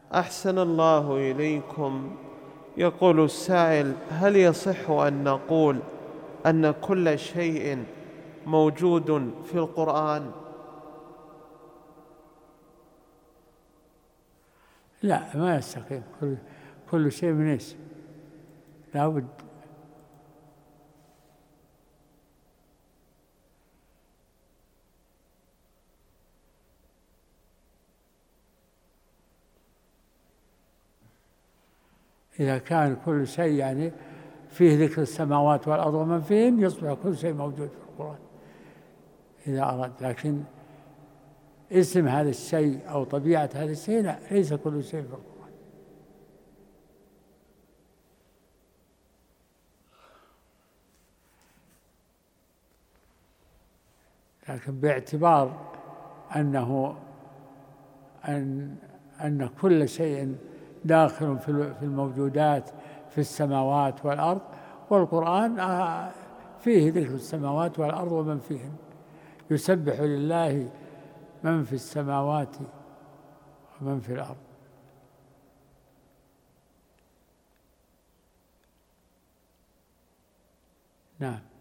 أحسن الله إليكم. يقول السائل: هل يصح أن نقول أن كل شيء موجود في القرآن؟ لا، ما يستقيم. كل شيء من اسم لا بد. إذا كان كل شيء يعني فيه ذكر السماوات والأرض ومن فيهن يصبح كل شيء موجود في القرآن إذا أراد. لكن اسم هذا الشيء أو طبيعة هذا الشيء لا، ليس كل شيء في القرآن. لكن باعتبار أن كل شيء داخل في الموجودات في السماوات والأرض، والقرآن فيه ذكر السماوات والأرض ومن فيهن. يسبح لله من في السماوات ومن في الأرض. نعم.